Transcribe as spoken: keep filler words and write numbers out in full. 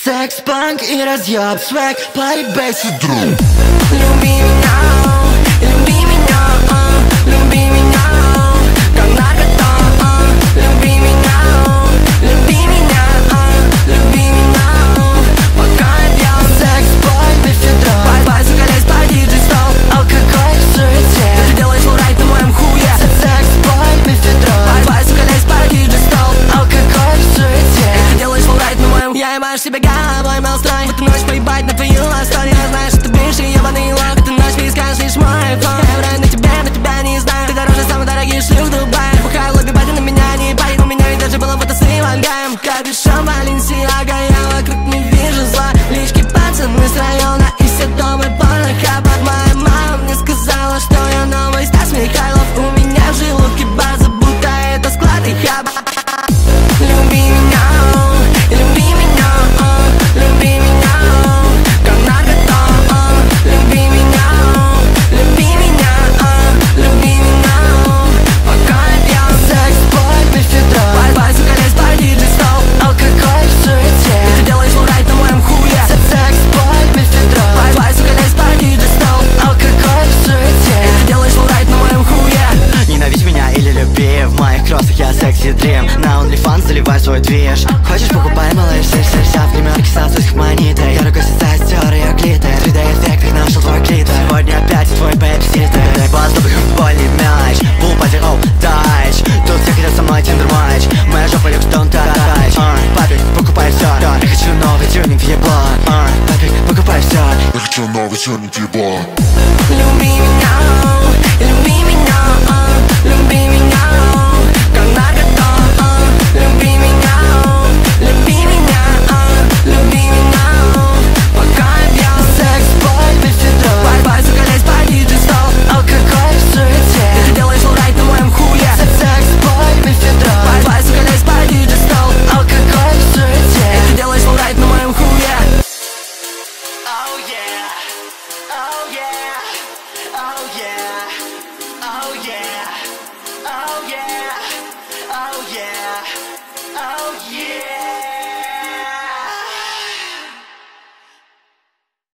секс, панк и разъеб, свек, пари, бейс и друг. Люби меня, люби меня, а, люби меня, как наркотон. Люби меня, люби меня, а, люби меня, пока я пьян. Секс, бой, мефедрон, Бай-бай, закалясь по диджей-стол. алкоголь в суете. Ты делаешь лурайт на моем хуе. Секс, бой, мефедрон, Бай-бай, закалясь по диджей-стол. алкоголь в суете. Ты делаешь лурайт на моем. Я ебашь себе головой мелстрой. В эту ночь поебать на твою ластоль. Я знаю, что ты бывший ебаный лох. Эту ночь не искашь лишь мой айфон. Я враю на тебя, но тебя не знаю. Ты дороже самых дорогих шлюх в Дубае. Бухаю лобби, батя на меня не парит. У меня ведь даже было фото с Ивангаем. Капюшон Баленсиага, я вокруг не вижу зла. Лички пацаны с района и все дома порнохаба. Моя мама мне сказала, что я новый Стас Михайлов. У меня в желудке база, будто это склад и хаб. Люби меня, люби меня, а, люби меня, как наркотон. Люби меня, люби меня, а, люби меня, пока я пьян. Секс, бой, мефедрон, Бай-бай, закалясь по диджей-стол. алкоголь в суете. Ты делаешь лурайт на моем хуе. Секс, бой, мефедрон, Бай-бай, закалясь по диджей-стол. алкоголь в суете. Ты делаешь лурайт на моем хуе. Ненавидь меня или люби, в моих кроссах я секси дрим. На OnlyFans заливай свой движ. Хочешь, покупай, малыш, сырь-сырься в гримерке сасовских монетой. Я рукой стер и оклиты, три дэ эффектах нашел твой клитор. Сегодня опять твой бэбиситер. Воздух, больный мяч, бум, пати, оу, тач. Тут все хотят со мной тиндер матч. Моя жопа люкс, don't touch. Папик, покупай все, я хочу новый тюнинг, ебло. Папик, покупай все, Я хочу новый тюнинг, ебло.